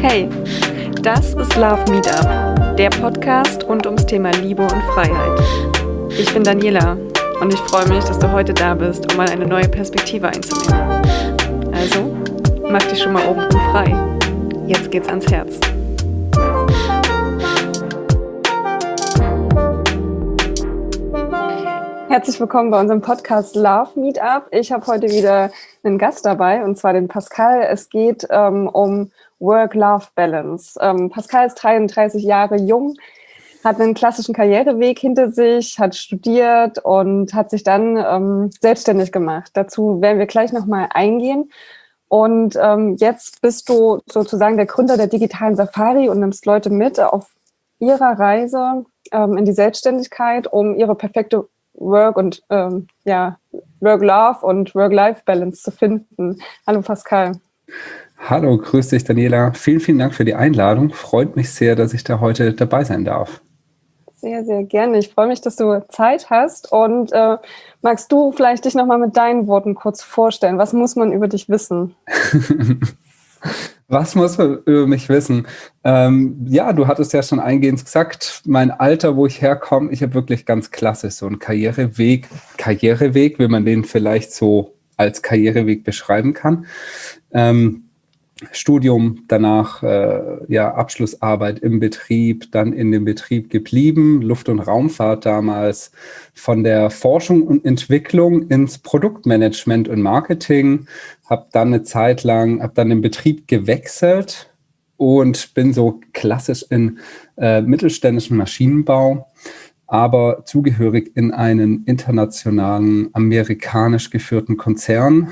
Hey, das ist Love Meetup, der Podcast rund ums Thema Liebe und Freiheit. Ich bin Daniela und ich freue mich, dass du heute da bist, um mal eine neue Perspektive einzunehmen. Also, mach dich schon mal oben frei. Jetzt geht's ans Herz. Herzlich willkommen bei unserem Podcast Love Meetup. Ich habe heute wieder einen Gast dabei, und zwar den Pascal. Es geht um Work-Life-Balance. Pascal ist 33 Jahre jung, hat einen klassischen Karriereweg hinter sich, hat studiert und hat sich dann selbstständig gemacht. Dazu werden wir gleich nochmal eingehen. Und jetzt bist du sozusagen der Gründer der digitalen Safari und nimmst Leute mit auf ihrer Reise in die Selbstständigkeit, um ihre perfekte Work- und Work-Love und Work-Life-Balance zu finden. Hallo Pascal. Hallo, grüß dich Daniela. Vielen, vielen Dank für die Einladung. Freut mich sehr, dass ich da heute dabei sein darf. Sehr, sehr gerne. Ich freue mich, dass du Zeit hast. Und magst du vielleicht dich nochmal mit deinen Worten kurz vorstellen? Was muss man über dich wissen? Was muss man über mich wissen? Du hattest ja schon eingehend gesagt, mein Alter, wo ich herkomme, ich habe wirklich ganz klassisch so einen Karriereweg, wie man den vielleicht so als Karriereweg beschreiben kann. Studium, danach Abschlussarbeit im Betrieb, dann in dem Betrieb geblieben, Luft- und Raumfahrt damals, von der Forschung und Entwicklung ins Produktmanagement und Marketing, habe dann den Betrieb gewechselt und bin so klassisch in mittelständischen Maschinenbau, aber zugehörig in einen internationalen, amerikanisch geführten Konzern,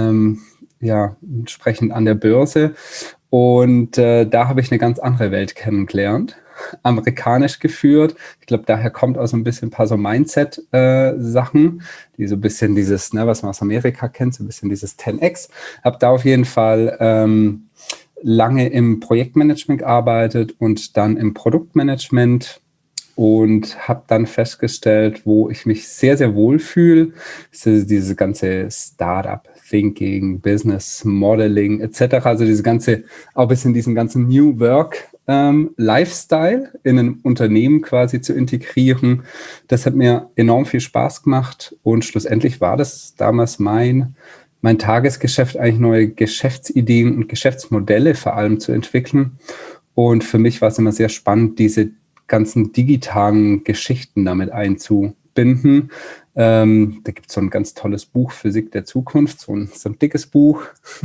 entsprechend an der Börse. Und da habe ich eine ganz andere Welt kennengelernt, amerikanisch geführt. Ich glaube, daher kommt auch so ein paar so Mindset-Sachen, die so ein bisschen dieses, was man aus Amerika kennt, so ein bisschen dieses 10x. Habe da auf jeden Fall lange im Projektmanagement gearbeitet und dann im Produktmanagement und habe dann festgestellt, wo ich mich sehr, sehr wohl fühle, ist diese ganze Startup-Thinking, Business Modeling etc., also auch ein bisschen diesen ganzen New Work Lifestyle in ein Unternehmen quasi zu integrieren. Das hat mir enorm viel Spaß gemacht und schlussendlich war das damals mein Tagesgeschäft, eigentlich neue Geschäftsideen und Geschäftsmodelle vor allem zu entwickeln. Und für mich war es immer sehr spannend, diese ganzen digitalen Geschichten damit einzubinden. Da gibt es so ein ganz tolles Buch, Physik der Zukunft, so ein dickes Buch.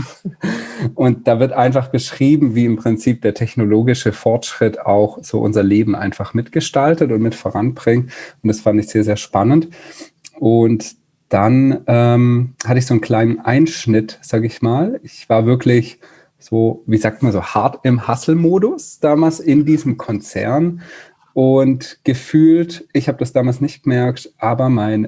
Und da wird einfach beschrieben, wie im Prinzip der technologische Fortschritt auch so unser Leben einfach mitgestaltet und mit voranbringt. Und das fand ich sehr, sehr spannend. Und dann hatte ich so einen kleinen Einschnitt, sage ich mal. Ich war wirklich so, wie sagt man so, hart im Hustle-Modus damals in diesem Konzern. Und gefühlt, ich habe das damals nicht gemerkt, aber mein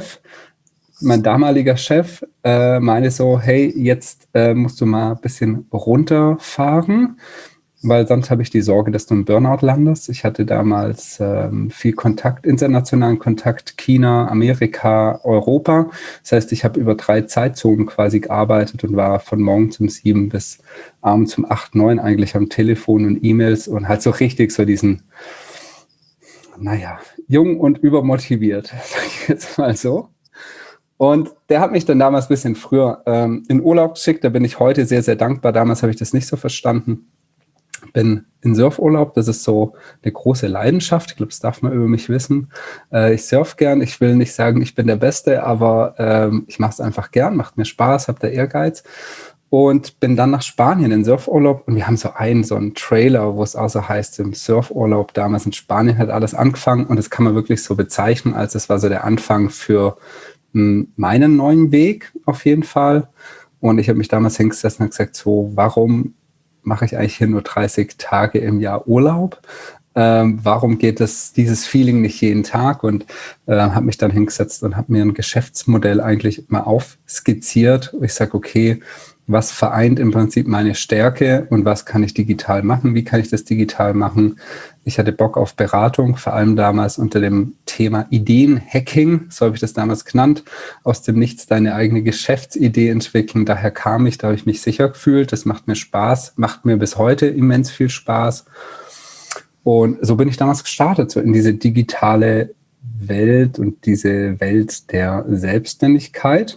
damaliger Chef, meinte so, hey, jetzt musst du mal ein bisschen runterfahren, weil sonst habe ich die Sorge, dass du im Burnout landest. Ich hatte damals viel Kontakt, internationalen Kontakt, China, Amerika, Europa. Das heißt, ich habe über 3 Zeitzonen quasi gearbeitet und war von morgens um 7 bis abends um 8, 9 eigentlich am Telefon und E-Mails und halt so richtig so diesen, jung und übermotiviert, sage ich jetzt mal so. Und der hat mich dann damals ein bisschen früher in Urlaub geschickt. Da bin ich heute sehr, sehr dankbar. Damals habe ich das nicht so verstanden. Bin in Surfurlaub. Das ist so eine große Leidenschaft. Ich glaube, das darf man über mich wissen. Ich surfe gern. Ich will nicht sagen, ich bin der Beste, aber ich mache es einfach gern. Macht mir Spaß, habe da Ehrgeiz. Und bin dann nach Spanien in Surfurlaub und wir haben so einen Trailer, wo es auch so heißt, im Surfurlaub damals in Spanien hat alles angefangen und das kann man wirklich so bezeichnen, als es war so der Anfang für meinen neuen Weg auf jeden Fall. Und ich habe mich damals hingesetzt und gesagt, so, warum mache ich eigentlich hier nur 30 Tage im Jahr Urlaub? Warum geht dieses Feeling nicht jeden Tag? Und habe mich dann hingesetzt und habe mir ein Geschäftsmodell eigentlich mal aufskizziert. Ich sage, okay, was vereint im Prinzip meine Stärke und was kann ich digital machen, wie kann ich das digital machen. Ich hatte Bock auf Beratung, vor allem damals unter dem Thema Ideenhacking, so habe ich das damals genannt, aus dem Nichts deine eigene Geschäftsidee entwickeln. Daher kam ich, da habe ich mich sicher gefühlt, das macht mir Spaß, macht mir bis heute immens viel Spaß. Und so bin ich damals gestartet, so in diese digitale Welt und diese Welt der Selbstständigkeit.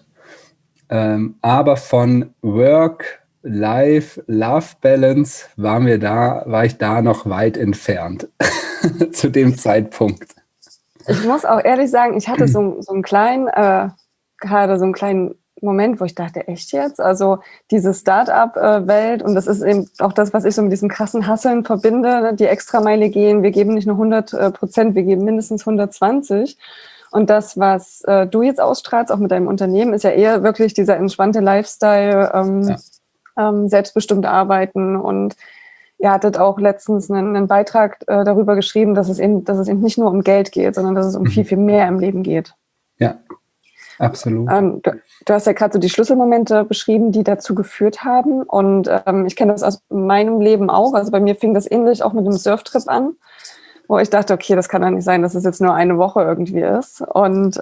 Aber von Work, Life, Love Balance war ich da noch weit entfernt zu dem Zeitpunkt. Ich muss auch ehrlich sagen, ich hatte so einen kleinen, gerade so einen kleinen Moment, wo ich dachte, echt jetzt? Also diese Start-up-Welt, und das ist eben auch das, was ich so mit diesem krassen Hasseln verbinde, ne? Die Extrameile gehen, wir geben nicht nur 100%, wir geben mindestens 120. Und das, was du jetzt ausstrahlst, auch mit deinem Unternehmen, ist ja eher wirklich dieser entspannte Lifestyle, selbstbestimmt arbeiten. Und ihr hattet auch letztens einen Beitrag darüber geschrieben, dass es eben nicht nur um Geld geht, sondern dass es um viel, viel mehr im Leben geht. Ja, absolut. Du hast ja gerade so die Schlüsselmomente beschrieben, die dazu geführt haben. Und ich kenne das aus meinem Leben auch. Also bei mir fing das ähnlich auch mit einem Surftrip an, wo ich dachte, okay, das kann doch nicht sein, dass es jetzt nur eine Woche irgendwie ist. Und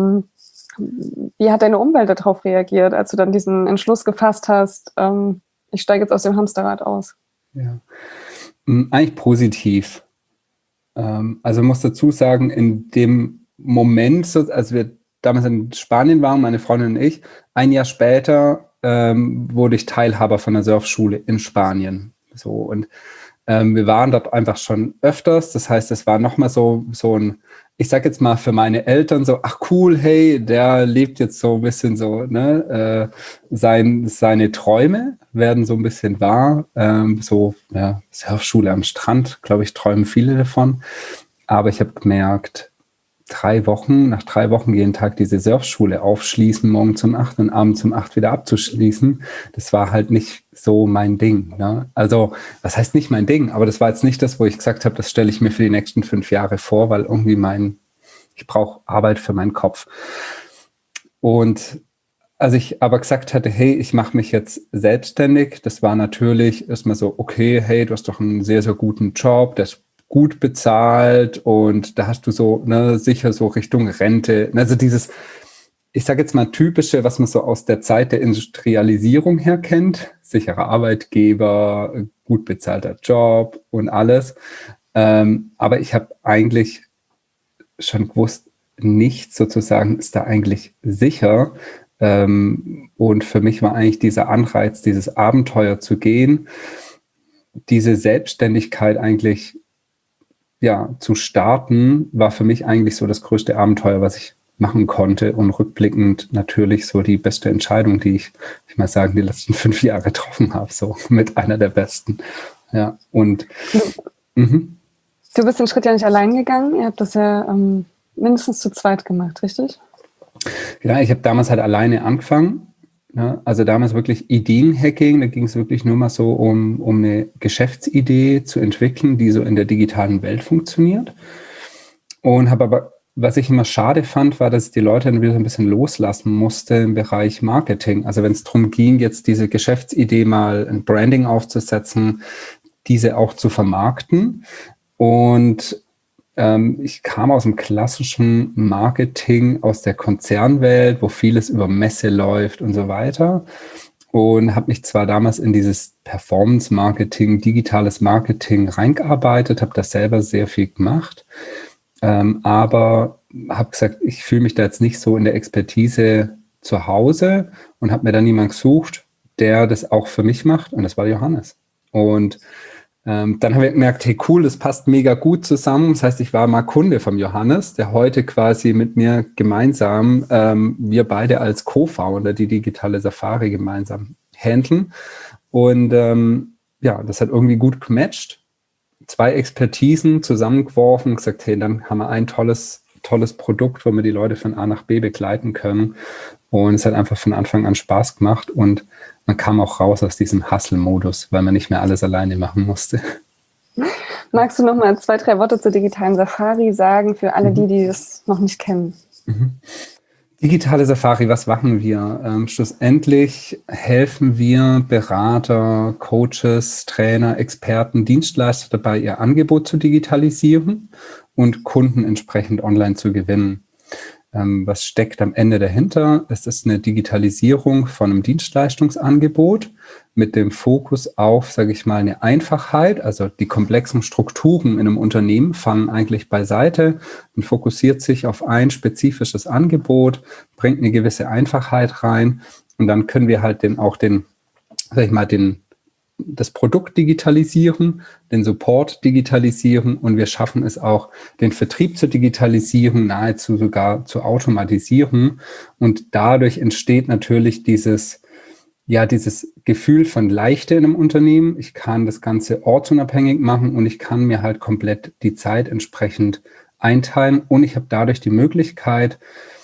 wie hat deine Umwelt darauf reagiert, als du dann diesen Entschluss gefasst hast, ich steige jetzt aus dem Hamsterrad aus? Ja, eigentlich positiv. Also ich muss dazu sagen, in dem Moment, als wir damals in Spanien waren, meine Freundin und ich, ein Jahr später wurde ich Teilhaber von der Surfschule in Spanien. So, und wir waren dort einfach schon öfters. Das heißt, es war nochmal so ein, ich sag jetzt mal für meine Eltern so, ach cool, hey, der lebt jetzt so ein bisschen so, ne, seine Träume werden so ein bisschen wahr. Surfschule am Strand, glaube ich, träumen viele davon. Aber ich habe gemerkt, nach 3 Wochen jeden Tag diese Surfschule aufschließen, morgens um 8 und abends um 8 wieder abzuschließen, das war halt nicht so mein Ding. Ne? Also, was heißt nicht mein Ding? Aber das war jetzt nicht das, wo ich gesagt habe, das stelle ich mir für die nächsten 5 Jahre vor, weil irgendwie ich brauche Arbeit für meinen Kopf. Und als ich aber gesagt hatte, hey, ich mache mich jetzt selbstständig, das war natürlich erstmal so, okay, hey, du hast doch einen sehr, sehr guten Job, der ist gut bezahlt und da hast du so, ne, sicher so Richtung Rente. Also dieses, ich sage jetzt mal typische, was man so aus der Zeit der Industrialisierung her kennt, sicherer Arbeitgeber, gut bezahlter Job und alles. Aber ich habe eigentlich schon gewusst, nichts sozusagen ist da eigentlich sicher. Und für mich war eigentlich dieser Anreiz, dieses Abenteuer zu gehen, diese Selbstständigkeit eigentlich zu starten, war für mich eigentlich so das größte Abenteuer, was ich machen konnte und rückblickend natürlich so die beste Entscheidung, die ich mal sagen, die letzten 5 Jahre getroffen habe, so mit einer der besten. Ja, und Du bist den Schritt ja nicht allein gegangen, ihr habt das ja mindestens zu zweit gemacht, richtig? Ja, ich habe damals halt alleine angefangen. Ja, also damals wirklich Ideenhacking, da ging es wirklich nur mal so um eine Geschäftsidee zu entwickeln, die so in der digitalen Welt funktioniert. Und habe aber, was ich immer schade fand, war, dass ich die Leute dann wieder so ein bisschen loslassen musste im Bereich Marketing. Also wenn es darum ging, jetzt diese Geschäftsidee mal ein Branding aufzusetzen, diese auch zu vermarkten. Und ich kam aus dem klassischen Marketing, aus der Konzernwelt, wo vieles über Messe läuft und so weiter. Und habe mich zwar damals in dieses Performance-Marketing, digitales Marketing reingearbeitet, habe das selber sehr viel gemacht, aber habe gesagt, ich fühle mich da jetzt nicht so in der Expertise zu Hause und habe mir dann jemanden gesucht, der das auch für mich macht, und das war Johannes. Und dann habe ich gemerkt, hey cool, das passt mega gut zusammen. Das heißt, ich war mal Kunde vom Johannes, der heute quasi mit mir gemeinsam, wir beide als Co-Founder die digitale Safari gemeinsam handeln. Und das hat irgendwie gut gematcht. 2 Expertisen zusammengeworfen und gesagt, hey, dann haben wir ein tolles Produkt, wo wir die Leute von A nach B begleiten können. Und es hat einfach von Anfang an Spaß gemacht und man kam auch raus aus diesem Hustle-Modus, weil man nicht mehr alles alleine machen musste. Magst du noch mal 2, 3 Worte zur digitalen Safari sagen für alle, die das noch nicht kennen? Digitale Safari, was machen wir? Schlussendlich helfen wir Berater, Coaches, Trainer, Experten, Dienstleister dabei, ihr Angebot zu digitalisieren und Kunden entsprechend online zu gewinnen. Was steckt am Ende dahinter? Es ist eine Digitalisierung von einem Dienstleistungsangebot mit dem Fokus auf, sage ich mal, eine Einfachheit. Also die komplexen Strukturen in einem Unternehmen fallen eigentlich beiseite und fokussiert sich auf ein spezifisches Angebot, bringt eine gewisse Einfachheit rein und dann können wir halt das Produkt digitalisieren, den Support digitalisieren und wir schaffen es auch, den Vertrieb zu digitalisieren, nahezu sogar zu automatisieren. Und dadurch entsteht natürlich dieses Gefühl von Leichte in einem Unternehmen. Ich kann das Ganze ortsunabhängig machen und ich kann mir halt komplett die Zeit entsprechend einteilen und ich habe dadurch die Möglichkeit,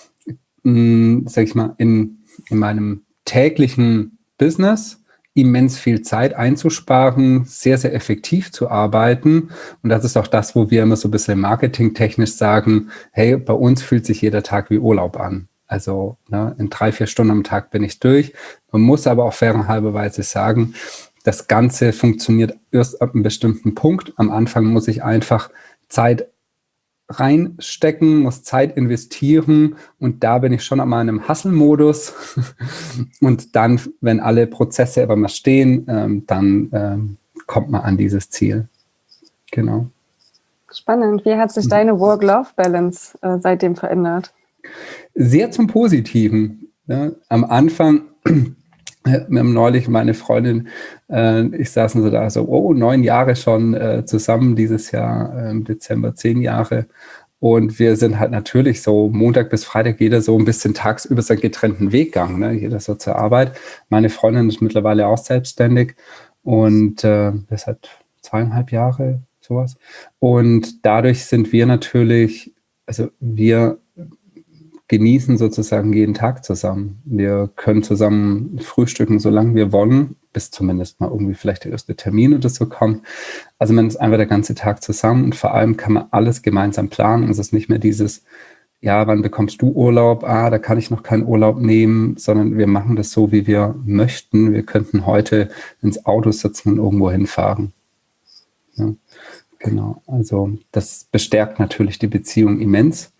sag ich mal, in meinem täglichen Business immens viel Zeit einzusparen, sehr, sehr effektiv zu arbeiten. Und das ist auch das, wo wir immer so ein bisschen marketingtechnisch sagen, hey, bei uns fühlt sich jeder Tag wie Urlaub an. Also in 3-4 Stunden am Tag bin ich durch. Man muss aber auch fairenhalberweise sagen, das Ganze funktioniert erst ab einem bestimmten Punkt. Am Anfang muss ich einfach Zeit reinstecken, muss Zeit investieren und da bin ich schon einmal in einem Hustle-Modus und dann, wenn alle Prozesse aber mal stehen, dann kommt man an dieses Ziel. Genau. Spannend. Wie hat sich deine Work-Life-Balance seitdem verändert? Sehr zum Positiven. Ja. Am Anfang, wir haben neulich meine Freundin, ich saßen so da, so, 9 Jahre schon zusammen, dieses Jahr im Dezember 10 Jahre. Und wir sind halt natürlich so Montag bis Freitag jeder so ein bisschen tagsüber seinen getrennten Weg gegangen, ne? Jeder so zur Arbeit. Meine Freundin ist mittlerweile auch selbstständig und das hat 2,5 Jahre, sowas. Und dadurch sind wir natürlich, also wir genießen sozusagen jeden Tag zusammen. Wir können zusammen frühstücken, solange wir wollen, bis zumindest mal irgendwie vielleicht der erste Termin oder so kommt. Also man ist einfach der ganze Tag zusammen und vor allem kann man alles gemeinsam planen. Es ist nicht mehr dieses, ja, wann bekommst du Urlaub? Da kann ich noch keinen Urlaub nehmen, sondern wir machen das so, wie wir möchten. Wir könnten heute ins Auto sitzen und irgendwo hinfahren. Ja, genau, also das bestärkt natürlich die Beziehung immens.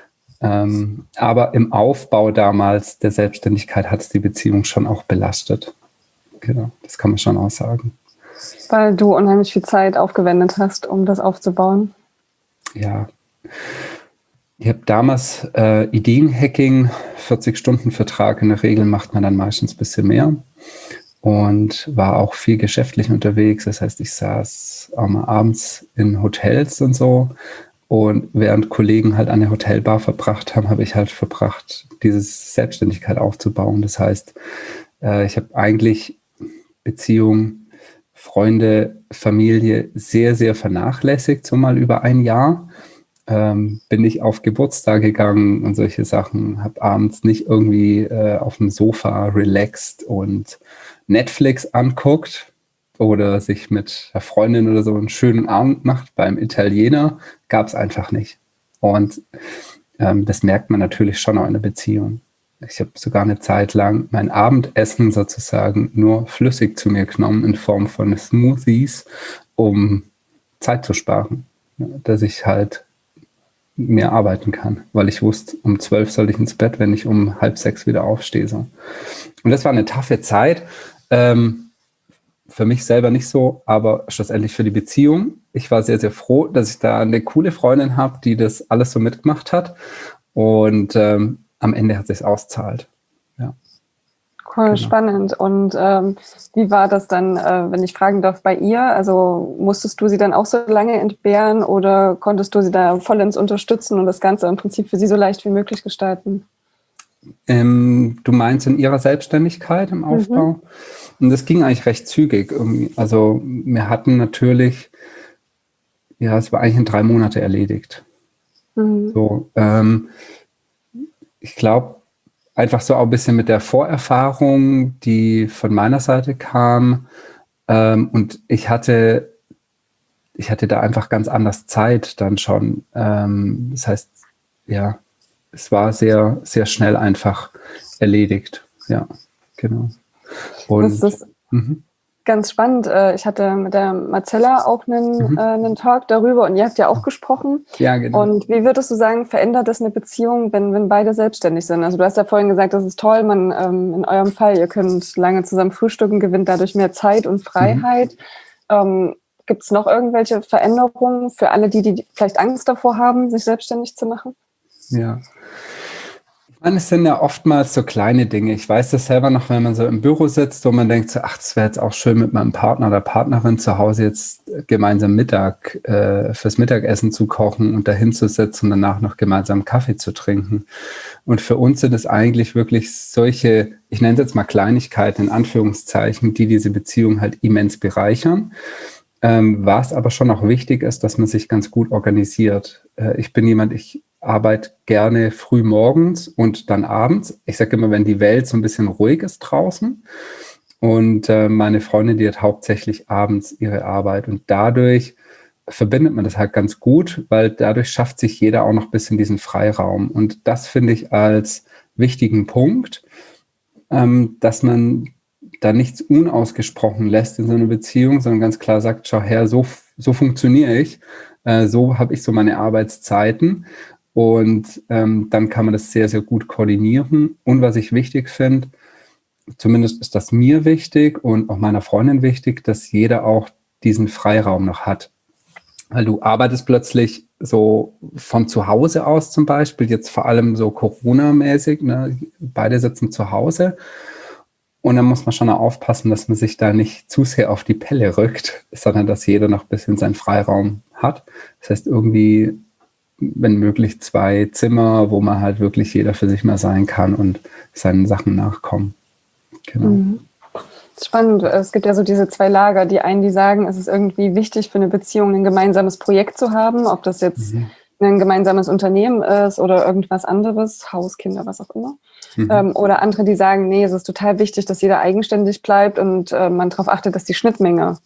Aber im Aufbau damals der Selbstständigkeit hat es die Beziehung schon auch belastet. Genau, das kann man schon auch sagen. Weil du unheimlich viel Zeit aufgewendet hast, um das aufzubauen. Ja, ich habe damals Ideenhacking, 40-Stunden-Vertrag, in der Regel macht man dann meistens ein bisschen mehr und war auch viel geschäftlich unterwegs. Das heißt, ich saß auch mal abends in Hotels und so. Und während Kollegen halt an der Hotelbar verbracht haben, habe ich halt verbracht, diese Selbstständigkeit aufzubauen. Das heißt, ich habe eigentlich Beziehung, Freunde, Familie sehr, sehr vernachlässigt, so mal über ein Jahr. Bin ich auf Geburtstag gegangen und solche Sachen, habe abends nicht irgendwie auf dem Sofa relaxed und Netflix anguckt oder sich mit der Freundin oder so einen schönen Abend macht beim Italiener, gab es einfach nicht. Und das merkt man natürlich schon auch in der Beziehung. Ich habe sogar eine Zeit lang mein Abendessen sozusagen nur flüssig zu mir genommen in Form von Smoothies, um Zeit zu sparen. Ja, dass ich halt mehr arbeiten kann, weil ich wusste, um 12 soll ich ins Bett, wenn ich um 5:30 wieder aufstehe. So. Und das war eine taffe Zeit. Für mich selber nicht so, aber schlussendlich für die Beziehung. Ich war sehr, sehr froh, dass ich da eine coole Freundin habe, die das alles so mitgemacht hat. Und am Ende hat es sich auszahlt. Ja. Cool, genau. Spannend. Und wie war das dann, wenn ich fragen darf, bei ihr? Also musstest du sie dann auch so lange entbehren oder konntest du sie da vollends unterstützen und das Ganze im Prinzip für sie so leicht wie möglich gestalten? Du meinst in ihrer Selbstständigkeit im Aufbau? Mhm. Und das ging eigentlich recht zügig irgendwie. Also wir hatten natürlich, ja, es war eigentlich in 3 Monate erledigt. Mhm. So, ich glaube, einfach so auch ein bisschen mit der Vorerfahrung, die von meiner Seite kam. Und ich hatte da einfach ganz anders Zeit dann schon. Das heißt, ja, es war sehr, sehr schnell einfach erledigt. Ja, genau. Und Das ist ganz spannend. Ich hatte mit der Marcella auch einen Talk darüber und ihr habt ja auch gesprochen. ja, genau. Und wie würdest du sagen, verändert das eine Beziehung, wenn beide selbstständig sind? Also du hast ja vorhin gesagt, das ist toll, in eurem Fall, ihr könnt lange zusammen frühstücken, gewinnt dadurch mehr Zeit und Freiheit. Gibt es noch irgendwelche Veränderungen für alle, die vielleicht Angst davor haben, sich selbstständig zu machen? Ja. Ich meine, es sind ja oftmals so kleine Dinge. Ich weiß das selber noch, wenn man so im Büro sitzt und man denkt so, ach, das wäre jetzt auch schön mit meinem Partner oder Partnerin zu Hause jetzt gemeinsam fürs Mittagessen zu kochen und dahin zu sitzen und danach noch gemeinsam Kaffee zu trinken. Und für uns sind es eigentlich wirklich solche, ich nenne es jetzt mal Kleinigkeiten in Anführungszeichen, die diese Beziehung halt immens bereichern. Was aber schon auch wichtig ist, dass man sich ganz gut organisiert. Ich bin jemand, ich arbeite gerne früh morgens und dann abends. Ich sage immer, wenn die Welt so ein bisschen ruhig ist draußen. Und meine Freundin, die hat hauptsächlich abends ihre Arbeit. Und dadurch verbindet man das halt ganz gut, weil dadurch schafft sich jeder auch noch ein bisschen diesen Freiraum. Und das finde ich als wichtigen Punkt, dass man da nichts unausgesprochen lässt in so einer Beziehung, sondern ganz klar sagt, schau her, so funktioniere ich, so habe ich so meine Arbeitszeiten. Und dann kann man das sehr, sehr gut koordinieren. Und was ich wichtig finde, zumindest ist das mir wichtig und auch meiner Freundin wichtig, dass jeder auch diesen Freiraum noch hat. Weil du arbeitest plötzlich so von zu Hause aus zum Beispiel, jetzt vor allem so Corona-mäßig, ne? Beide sitzen zu Hause. Und dann muss man schon aufpassen, dass man sich da nicht zu sehr auf die Pelle rückt, sondern dass jeder noch ein bisschen seinen Freiraum hat. Das heißt, irgendwie, wenn möglich, 2 Zimmer, wo man halt wirklich jeder für sich mal sein kann und seinen Sachen nachkommen. Genau. Spannend. Es gibt ja so diese 2 Lager. Die einen, die sagen, es ist irgendwie wichtig für eine Beziehung, ein gemeinsames Projekt zu haben, ob das jetzt ein gemeinsames Unternehmen ist oder irgendwas anderes, Haus, Kinder, was auch immer. Oder andere, die sagen, nee, es ist total wichtig, dass jeder eigenständig bleibt und man darauf achtet, dass die Schnittmenge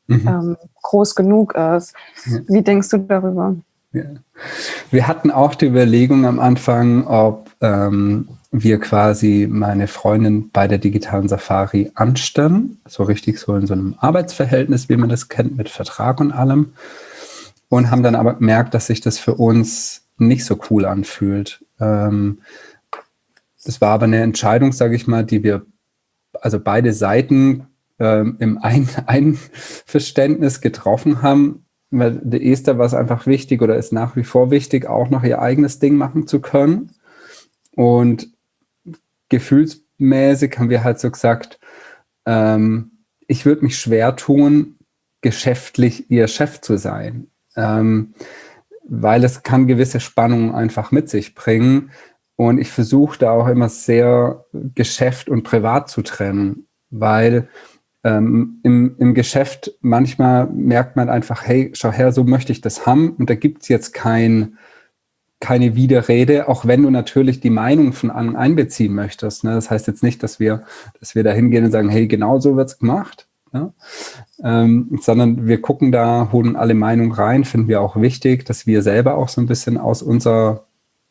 groß genug ist. Ja. Wie denkst du darüber? Ja. Wir hatten auch die Überlegung am Anfang, ob wir quasi meine Freundin bei der digitalen Safari anstellen, so richtig so in so einem Arbeitsverhältnis, wie man das kennt, mit Vertrag und allem, und haben dann aber gemerkt, dass sich das für uns nicht so cool anfühlt. Das war aber eine Entscheidung, sage ich mal, die wir, also beide Seiten im Einverständnis getroffen haben. Weil der Esther war es einfach wichtig oder ist nach wie vor wichtig, auch noch ihr eigenes Ding machen zu können. Und gefühlsmäßig haben wir halt so gesagt, ich würde mich schwer tun, geschäftlich ihr Chef zu sein, weil es kann gewisse Spannungen einfach mit sich bringen. Und ich versuche da auch immer sehr Geschäft und Privat zu trennen, weil im Geschäft manchmal merkt man einfach, hey, schau her, so möchte ich das haben. Und da gibt es jetzt keine Widerrede, auch wenn du natürlich die Meinung von anderen einbeziehen möchtest. Ne? Das heißt jetzt nicht, dass wir da hingehen und sagen, hey, genau so wird es gemacht. Ja? Sondern wir gucken da, holen alle Meinungen rein, finden wir auch wichtig, dass wir selber auch so ein bisschen aus unserer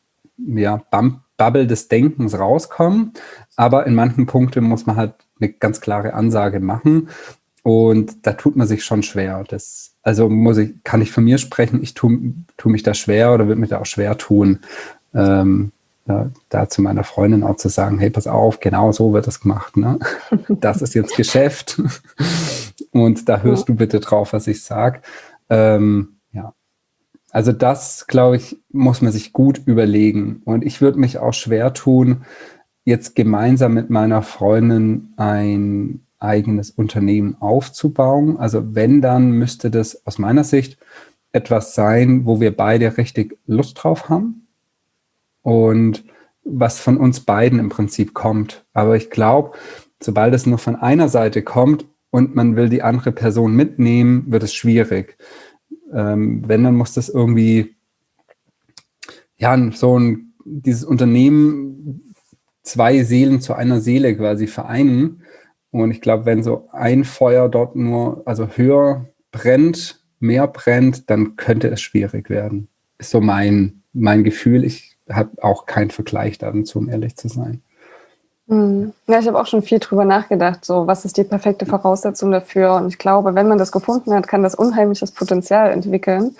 Bubble des Denkens rauskommen. Aber in manchen Punkten muss man halt eine ganz klare Ansage machen. Und da tut man sich schon schwer. Kann ich von mir sprechen, ich tue mich da schwer oder würde mich da auch schwer tun, da zu meiner Freundin auch zu sagen, hey, pass auf, genau so wird das gemacht. Ne? Das ist jetzt Geschäft. Und da hörst du bitte drauf, was ich sage. Also das, glaube ich, muss man sich gut überlegen. Und ich würde mich auch schwer tun, jetzt gemeinsam mit meiner Freundin ein eigenes Unternehmen aufzubauen. Also wenn, dann müsste das aus meiner Sicht etwas sein, wo wir beide richtig Lust drauf haben und was von uns beiden im Prinzip kommt. Aber ich glaube, sobald es nur von einer Seite kommt und man will die andere Person mitnehmen, wird es schwierig. Wenn, dann muss das irgendwie, dieses Unternehmen 2 Seelen zu einer Seele quasi vereinen. Und ich glaube, wenn so ein Feuer dort höher brennt, mehr brennt, dann könnte es schwierig werden. Ist so mein Gefühl. Ich habe auch keinen Vergleich dazu, um ehrlich zu sein. Ja, ich habe auch schon viel drüber nachgedacht, so was ist die perfekte Voraussetzung dafür. Und ich glaube, wenn man das gefunden hat, kann das unheimliches Potenzial entwickeln.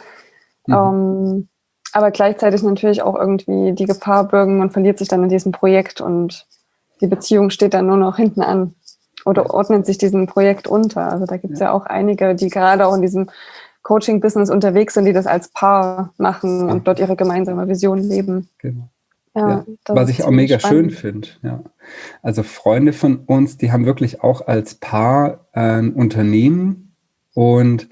Aber gleichzeitig natürlich auch irgendwie die Gefahr birgen, man verliert sich dann in diesem Projekt und die Beziehung steht dann nur noch hinten an oder ordnet sich diesem Projekt unter. Also da gibt es ja auch einige, die gerade auch in diesem Coaching-Business unterwegs sind, die das als Paar machen und dort ihre gemeinsame Vision leben. Genau. Ja, was ich auch mega schön finde. Ja. Also Freunde von uns, die haben wirklich auch als Paar ein Unternehmen und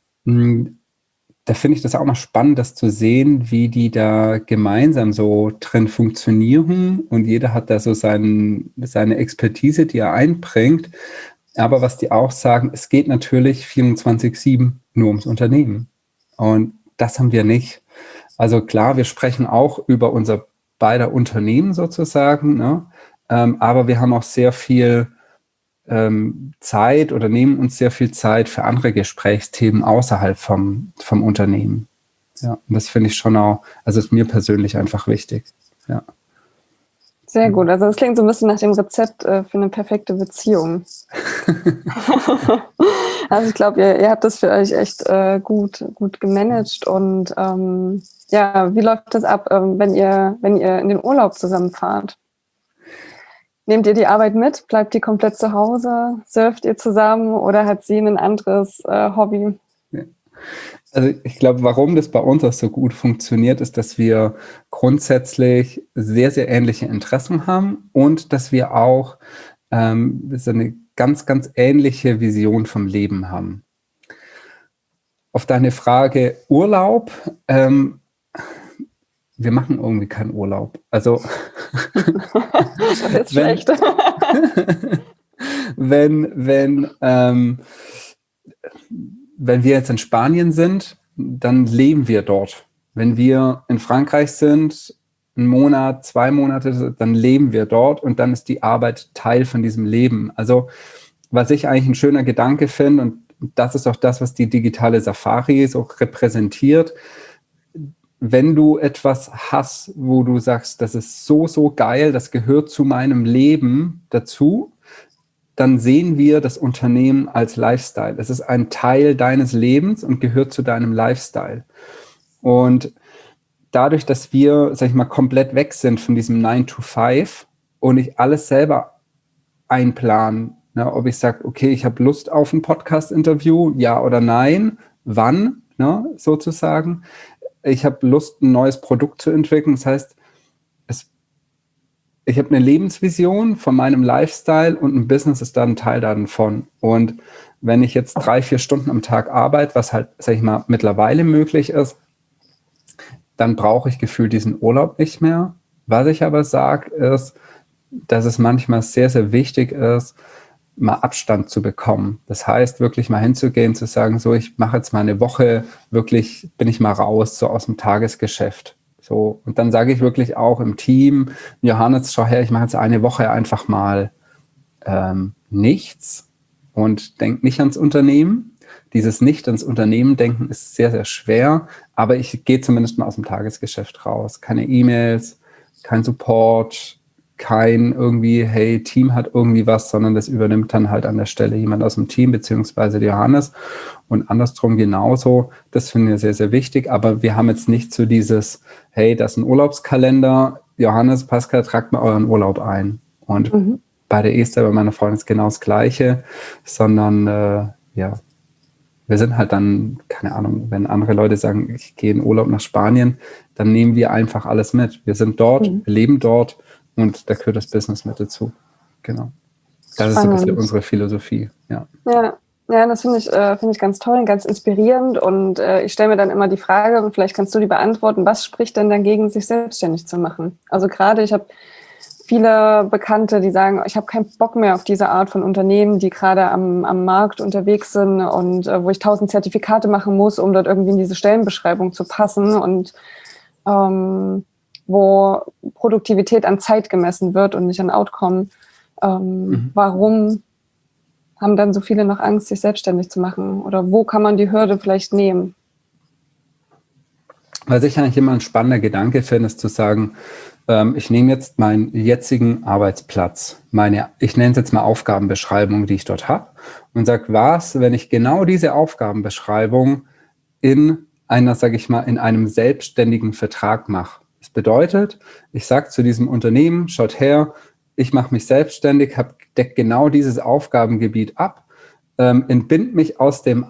da finde ich das auch mal spannend, das zu sehen, wie die da gemeinsam so drin funktionieren und jeder hat da so seine Expertise, die er einbringt. Aber was die auch sagen, es geht natürlich 24/7 nur ums Unternehmen und das haben wir nicht. Also klar, wir sprechen auch über unser beider Unternehmen sozusagen, ne? Aber wir haben auch sehr viel Zeit oder nehmen uns sehr viel Zeit für andere Gesprächsthemen außerhalb vom Unternehmen. Ja, und das finde ich schon auch, also ist mir persönlich einfach wichtig. Ja. Sehr gut, also das klingt so ein bisschen nach dem Rezept für eine perfekte Beziehung. Also ich glaube, ihr habt das für euch echt gut gemanagt und ja, wie läuft das ab, wenn ihr in den Urlaub zusammenfahrt? Nehmt ihr die Arbeit mit? Bleibt die komplett zu Hause? Surft ihr zusammen oder hat sie ein anderes Hobby? Ja. Also ich glaube, warum das bei uns auch so gut funktioniert, ist, dass wir grundsätzlich sehr, sehr ähnliche Interessen haben und dass wir auch so eine ganz, ganz ähnliche Vision vom Leben haben. Auf deine Frage Urlaub, wir machen irgendwie keinen Urlaub. Also das ist jetzt schlecht. wenn wir jetzt in Spanien sind, dann leben wir dort. Wenn wir in Frankreich sind, 1 Monat, 2 Monate, dann leben wir dort und dann ist die Arbeit Teil von diesem Leben. Also was ich eigentlich ein schöner Gedanke finde, und das ist auch das, was die digitale Safari so repräsentiert, wenn du etwas hast, wo du sagst, das ist so, so geil, das gehört zu meinem Leben dazu, dann sehen wir das Unternehmen als Lifestyle. Es ist ein Teil deines Lebens und gehört zu deinem Lifestyle. Und dadurch, dass wir, sag ich mal, komplett weg sind von diesem 9 to 5 und ich alles selber einplanen, ne, ob ich sage, okay, ich habe Lust auf ein Podcast-Interview, ja oder nein, wann, ne, sozusagen. Ich habe Lust, ein neues Produkt zu entwickeln. Das heißt, ich habe eine Lebensvision von meinem Lifestyle und ein Business ist da ein Teil davon. Und wenn ich jetzt 3, 4 Stunden am Tag arbeite, was halt, sag ich mal, mittlerweile möglich ist, dann brauche ich gefühlt diesen Urlaub nicht mehr. Was ich aber sage, ist, dass es manchmal sehr, sehr wichtig ist, mal Abstand zu bekommen. Das heißt, wirklich mal hinzugehen, zu sagen, so, ich mache jetzt mal eine Woche, wirklich bin ich mal raus, so aus dem Tagesgeschäft. So, und dann sage ich wirklich auch im Team, Johannes, schau her, ich mache jetzt eine Woche einfach mal nichts und denk nicht ans Unternehmen. Dieses Nicht ans Unternehmen denken ist sehr, sehr schwer, aber ich gehe zumindest mal aus dem Tagesgeschäft raus. Keine E-Mails, kein Support, kein irgendwie, hey, Team hat irgendwie was, sondern das übernimmt dann halt an der Stelle jemand aus dem Team, beziehungsweise Johannes und andersrum genauso. Das finden wir sehr, sehr wichtig, aber wir haben jetzt nicht so dieses, hey, das ist ein Urlaubskalender, Johannes, Pascal, tragt mal euren Urlaub ein. Und bei der Esther, bei meiner Freundin ist genau das Gleiche, sondern ja, wir sind halt dann, keine Ahnung, wenn andere Leute sagen, ich gehe in Urlaub nach Spanien, dann nehmen wir einfach alles mit. Wir sind dort, wir leben dort und da gehört das Business mit dazu. Genau. Das ist so ein bisschen unsere Philosophie. Ja, das finde ich ganz toll und ganz inspirierend. Und ich stelle mir dann immer die Frage, und vielleicht kannst du die beantworten, was spricht denn dagegen, sich selbstständig zu machen? Also gerade, ich habe viele Bekannte, die sagen, ich habe keinen Bock mehr auf diese Art von Unternehmen, die gerade am Markt unterwegs sind und wo ich 1000 Zertifikate machen muss, um dort irgendwie in diese Stellenbeschreibung zu passen und wo Produktivität an Zeit gemessen wird und nicht an Outcome. Warum haben dann so viele noch Angst, sich selbstständig zu machen? Oder wo kann man die Hürde vielleicht nehmen? Was ich eigentlich immer ein spannender Gedanke finde, ist zu sagen, ich nehme jetzt meinen jetzigen Arbeitsplatz, ich nenne es jetzt mal Aufgabenbeschreibung, die ich dort habe, und sage, was, wenn ich genau diese Aufgabenbeschreibung in einer, sage ich mal, in einem selbstständigen Vertrag mache. Das bedeutet, ich sage zu diesem Unternehmen, schaut her, ich mache mich selbstständig, decke genau dieses Aufgabengebiet ab, entbind mich aus dem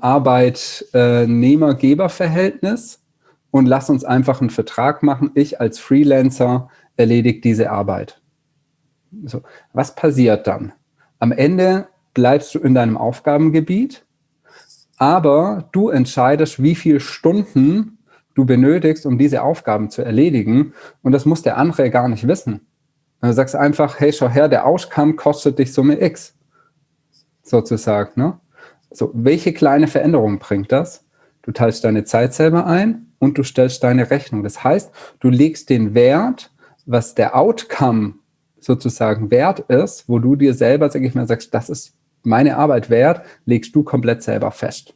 Arbeitnehmer-Geber-Verhältnis und lass uns einfach einen Vertrag machen. Ich als Freelancer erledige diese Arbeit. So, was passiert dann? Am Ende bleibst du in deinem Aufgabengebiet, aber du entscheidest, wie viele Stunden du benötigst, um diese Aufgaben zu erledigen. Und das muss der andere gar nicht wissen. Du sagst einfach, hey, schau her, der Outcome kostet dich Summe X. Sozusagen. Ne? So, welche kleine Veränderung bringt das? Du teilst deine Zeit selber ein und du stellst deine Rechnung. Das heißt, du legst den Wert, was der Outcome sozusagen wert ist, wo du dir selber, sag ich mal, sagst, das ist meine Arbeit wert, legst du komplett selber fest.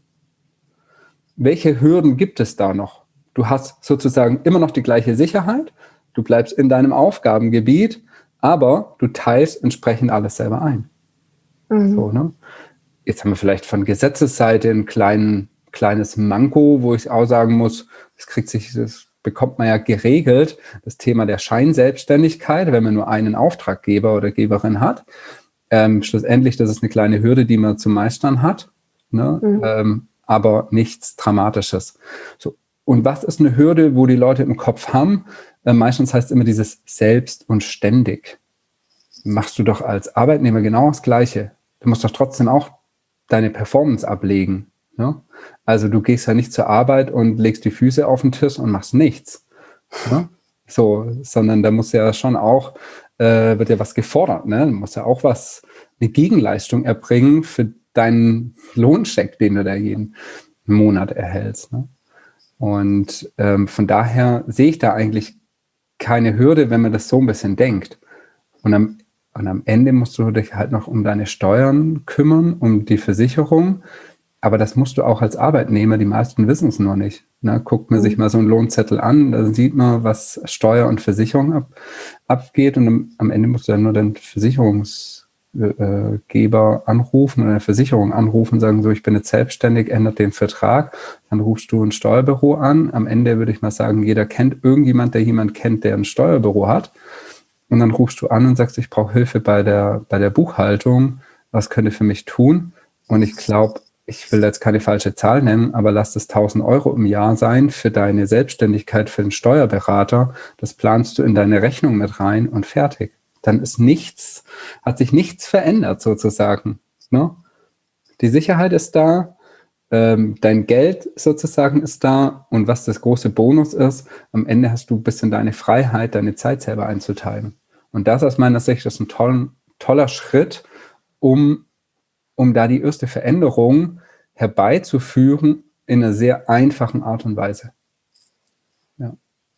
Welche Hürden gibt es da noch? Du hast sozusagen immer noch die gleiche Sicherheit, du bleibst in deinem Aufgabengebiet, aber du teilst entsprechend alles selber ein. So, ne? Jetzt haben wir vielleicht von Gesetzesseite ein kleines Manko, wo ich auch sagen muss, das bekommt man ja geregelt, das Thema der Scheinselbstständigkeit, wenn man nur einen Auftraggeber oder Geberin hat. Schlussendlich, das ist eine kleine Hürde, die man zu meistern hat, ne? Aber nichts Dramatisches. So. Und was ist eine Hürde, wo die Leute im Kopf haben? Meistens heißt immer dieses selbst und ständig. Machst du doch als Arbeitnehmer genau das Gleiche. Du musst doch trotzdem auch deine Performance ablegen. Ne? Also du gehst ja nicht zur Arbeit und legst die Füße auf den Tisch und machst nichts. Ne? So, sondern da muss ja schon auch, wird ja was gefordert. Ne? Du musst ja auch eine Gegenleistung erbringen für deinen Lohncheck, den du da jeden Monat erhältst. Ne? Und von daher sehe ich da eigentlich keine Hürde, wenn man das so ein bisschen denkt. Und am Ende musst du dich halt noch um deine Steuern kümmern, um die Versicherung. Aber das musst du auch als Arbeitnehmer, die meisten wissen es nur nicht. Ne? Guckt man sich mal so einen Lohnzettel an, da sieht man, was Steuer und Versicherung abgeht. Und am Ende musst du dann nur den Versicherungsgeber anrufen oder eine Versicherung anrufen und sagen, so, ich bin jetzt selbstständig, ändert den Vertrag. Dann rufst du ein Steuerbüro an. Am Ende würde ich mal sagen, jeder kennt irgendjemand, der jemand kennt, der ein Steuerbüro hat. Und dann rufst du an und sagst, ich brauche Hilfe bei der Buchhaltung. Was könnt ihr für mich tun? Und ich glaube, ich will jetzt keine falsche Zahl nennen, aber lass es 1.000 Euro im Jahr sein für deine Selbstständigkeit für den Steuerberater. Das planst du in deine Rechnung mit rein und fertig. Dann hat sich nichts verändert sozusagen. Ne? Die Sicherheit ist da, dein Geld sozusagen ist da und was das große Bonus ist, am Ende hast du ein bisschen deine Freiheit, deine Zeit selber einzuteilen. Und das aus meiner Sicht ist ein toller Schritt, um da die erste Veränderung herbeizuführen in einer sehr einfachen Art und Weise. Ja.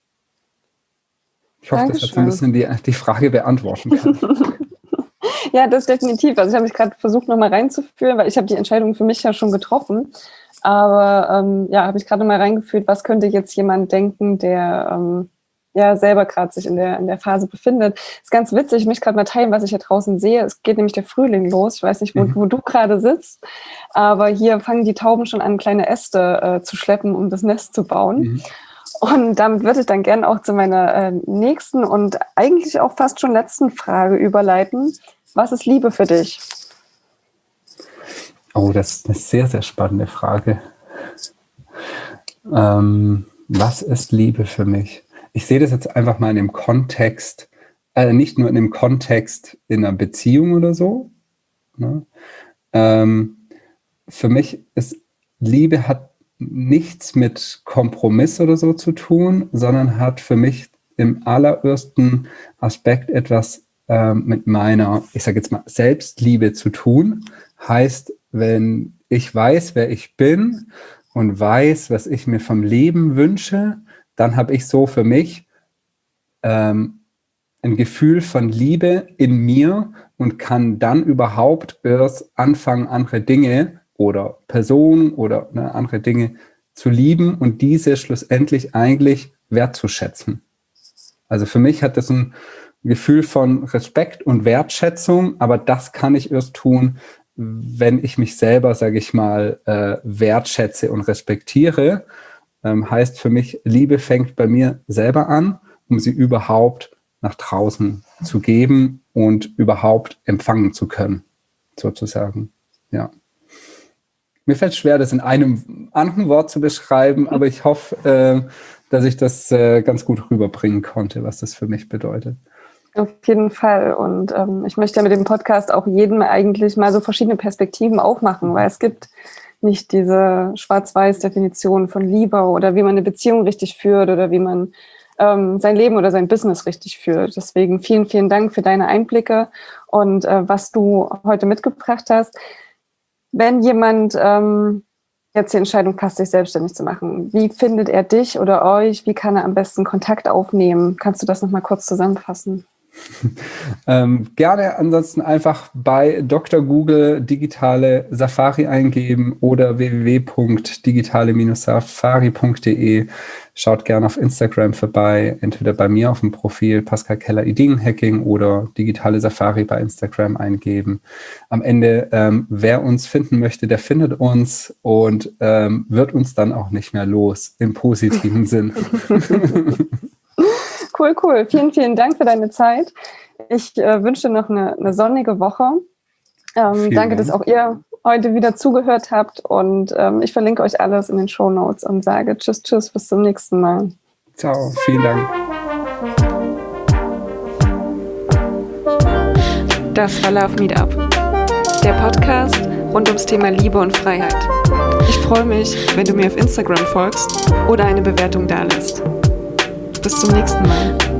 Ich hoffe, Dankeschön. Das hat so ein bisschen die Frage beantworten kann. Ja, das definitiv. Also ich habe mich gerade versucht, nochmal reinzufühlen, weil ich habe die Entscheidung für mich ja schon getroffen. Aber habe ich gerade mal reingefühlt, was könnte jetzt jemand denken, der selber gerade sich in der Phase befindet. Ist ganz witzig, ich möchte gerade mal teilen, was ich hier draußen sehe. Es geht nämlich der Frühling los. Ich weiß nicht, wo du gerade sitzt, aber hier fangen die Tauben schon an, kleine Äste zu schleppen, um das Nest zu bauen. Und damit würde ich dann gerne auch zu meiner nächsten und eigentlich auch fast schon letzten Frage überleiten. Was ist Liebe für dich? Oh, das ist eine sehr, sehr spannende Frage. Was ist Liebe für mich? Ich sehe das jetzt einfach mal in dem Kontext, nicht nur in dem Kontext in einer Beziehung oder so. Ne? Für mich ist Liebe hat nichts mit Kompromiss oder so zu tun, sondern hat für mich im allerersten Aspekt etwas mit meiner, ich sage jetzt mal, Selbstliebe zu tun. Heißt, wenn ich weiß, wer ich bin und weiß, was ich mir vom Leben wünsche, dann habe ich so für mich ein Gefühl von Liebe in mir und kann dann überhaupt erst anfangen, andere Dinge oder Personen oder andere Dinge zu lieben und diese schlussendlich eigentlich wertzuschätzen. Also für mich hat das ein Gefühl von Respekt und Wertschätzung, aber das kann ich erst tun, wenn ich mich selber, sage ich mal, wertschätze und respektiere. Heißt für mich, Liebe fängt bei mir selber an, um sie überhaupt nach draußen zu geben und überhaupt empfangen zu können, sozusagen. Ja. Mir fällt es schwer, das in einem anderen Wort zu beschreiben, aber ich hoffe, dass ich das ganz gut rüberbringen konnte, was das für mich bedeutet. Auf jeden Fall. Und ich möchte ja mit dem Podcast auch jedem eigentlich mal so verschiedene Perspektiven aufmachen, weil es gibt nicht diese Schwarz-Weiß-Definition von Liebe oder wie man eine Beziehung richtig führt oder wie man sein Leben oder sein Business richtig führt. Deswegen vielen, vielen Dank für deine Einblicke und was du heute mitgebracht hast. Wenn jemand jetzt die Entscheidung fasst, sich selbstständig zu machen, wie findet er dich oder euch? Wie kann er am besten Kontakt aufnehmen? Kannst du das nochmal kurz zusammenfassen? Gerne ansonsten einfach bei Dr. Google digitale Safari eingeben oder www.digitale-safari.de. Schaut gerne auf Instagram vorbei, entweder bei mir auf dem Profil Pascal Keller Ideenhacking oder digitale Safari bei Instagram eingeben. Am Ende, wer uns finden möchte, der findet uns und wird uns dann auch nicht mehr los, im positiven Sinn. Cool. Vielen, vielen Dank für deine Zeit. Ich wünsche dir noch eine sonnige Woche. Danke, dass auch ihr heute wieder zugehört habt. Und ich verlinke euch alles in den Shownotes und sage Tschüss, bis zum nächsten Mal. Ciao, vielen Dank. Das war Love Meetup, der Podcast rund ums Thema Liebe und Freiheit. Ich freue mich, wenn du mir auf Instagram folgst oder eine Bewertung dalässt. Bis zum nächsten Mal.